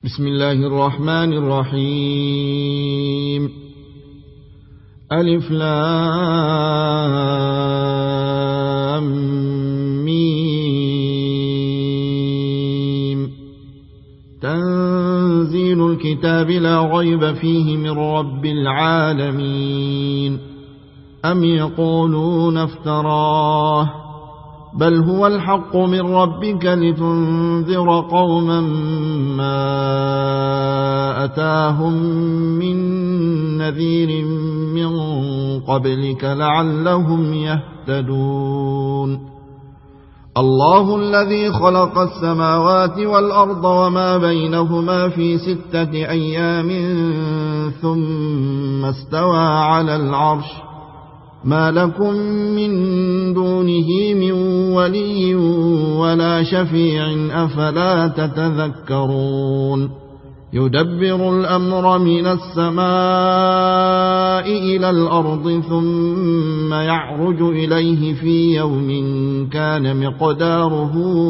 بسم الله الرحمن الرحيم. ألف لام ميم. تنزيل الكتاب لا ريب فيه من رب العالمين. أم يقولون افتراه بل هو الحق من ربك لتنذر قوما ما أتاهم من نذير من قبلك لعلهم يهتدون. الله الذي خلق السماوات والأرض وما بينهما في 6 أيام ثم استوى على العرش ما لكم من دونه من ولي ولا شفيع أفلا تتذكرون. يدبر الأمر من السماء إلى الأرض ثم يعرج إليه في يوم كان مقداره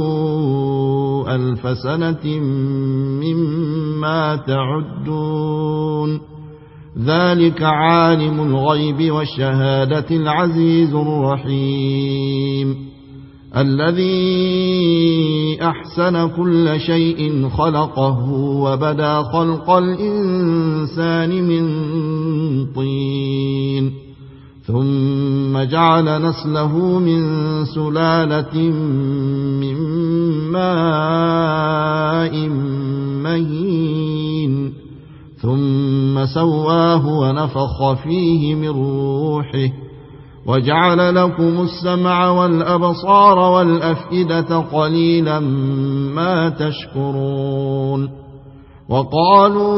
1000 سنة مما تعدون. ذلك عالم الغيب والشهادة العزيز الرحيم. الذي أحسن كل شيء خلقه وبدأ خلق الإنسان من طين ثم جعل نسله من سلالة من ماء مهين ثم سواه ونفخ فيه من روحه وجعل لكم السمع والأبصار والأفئدة قليلا ما تشكرون. وقالوا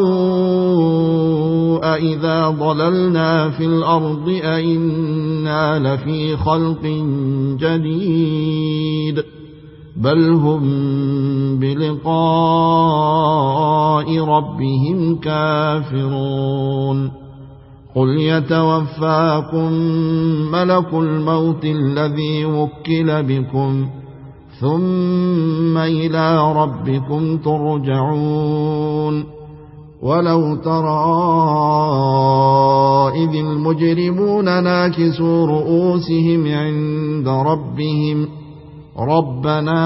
أئذا ضللنا في الأرض أئنا لفي خلق جديد بل هم بلقاء ربهم كافرون. قل يتوفاكم ملك الموت الذي وكل بكم ثم إلى ربكم ترجعون. ولو ترى إذ المجرمون ناكسوا رؤوسهم عند ربهم ربنا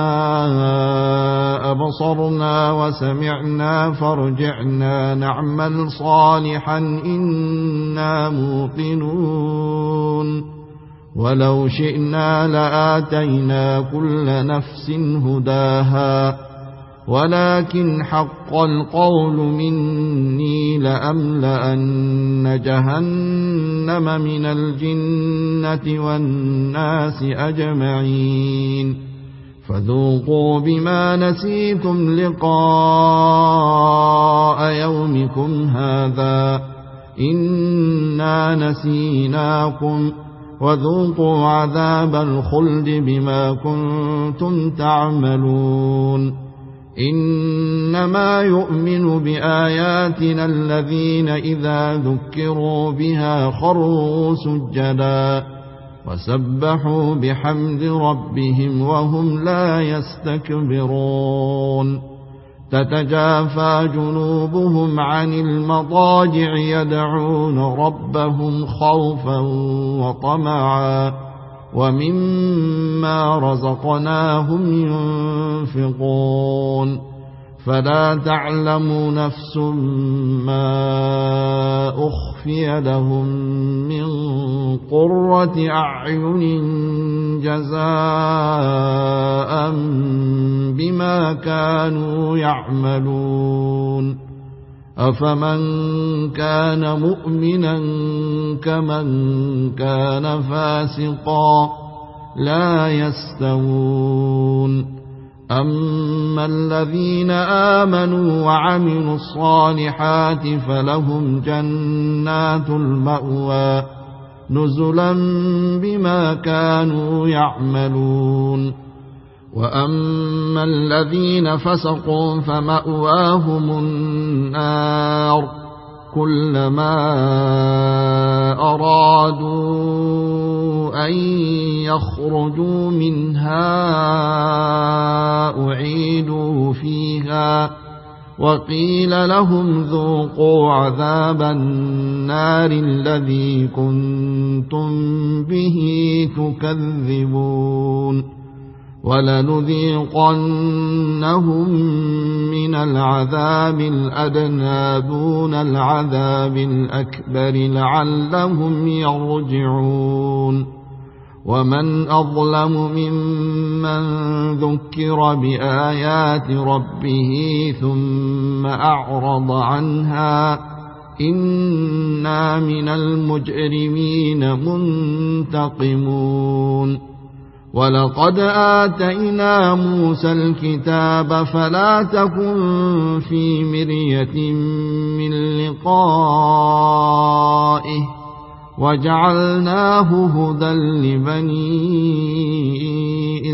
أبصرنا وسمعنا فارجعنا نعمل صالحا إنا موقنون. ولو شئنا لآتينا كل نفس هداها ولكن حق القول مني لأملأن جهنم من الجنة والناس أجمعين. فذوقوا بما نسيتم لقاء يومكم هذا إنا نسيناكم وذوقوا عذاب الخلد بما كنتم تعملون. إنما يؤمن بآياتنا الذين إذا ذكروا بها خروا سجدا وسبحوا بحمد ربهم وهم لا يستكبرون. تتجافى جنوبهم عن المضاجع يدعون ربهم خوفا وطمعا ومما رزقناهم ينفقون. فلا تعلم نفس ما أخفي لهم من قرة أعين جزاء بما كانوا يعملون. أفمن كان مؤمنا كمن كان فاسقا لا يستوون. أما الذين آمنوا وعملوا الصالحات فلهم جنات المأوى نزلا بما كانوا يعملون. وأما الذين فسقوا فمأواهم النار كلما أرادوا أن يخرجوا منها أعيدوا فيها وقيل لهم ذوقوا عذاب النار الذي كنتم به تكذبون ولنذيقنهم من العذاب الأدنى دون العذاب الأكبر لعلهم يرجعون ومن أظلم ممن ذكر بآيات ربه ثم أعرض عنها إنا من المجرمين منتقمون ولقد آتينا موسى الكتاب فلا تكن في مرية من لقائه وجعلناه هدى لبني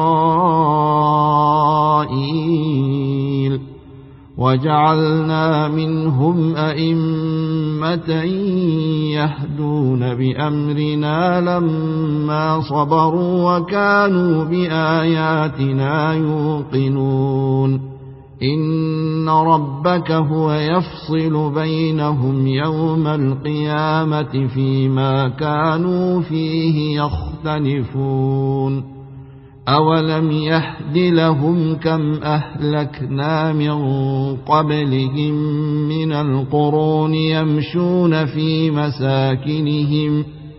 إسرائيل وجعلنا منهم أئمة يهدون بأمرنا لما صبروا وكانوا بآياتنا يوقنون إن ربك هو يفصل بينهم يوم القيامة فيما كانوا فيه يختلفون أولم يهد لهم كم أهلكنا من قبلهم من القرون يمشون في مساكنهم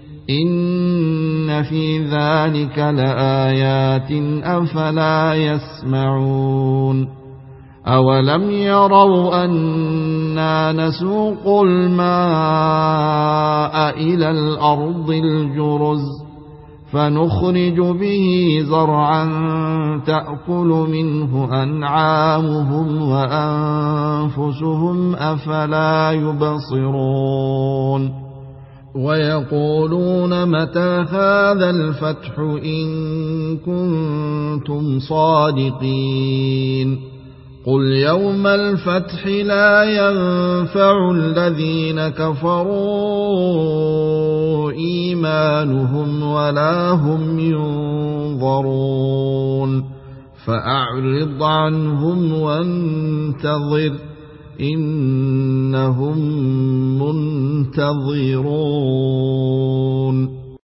إن في ذلك لآيات أفلا يسمعون أولم يروا أنا نسوق الماء إلى الأرض الجرز فنخرج به زرعا تأكل منه أنعامهم وأنفسهم أفلا يبصرون ويقولون متى هذا الفتح إن كنتم صادقين قل يوم الفتح لا ينفع الذين كفروا إيمانهم ولا هم ينظرون فأعرض عنهم وانتظر إنهم منتظرون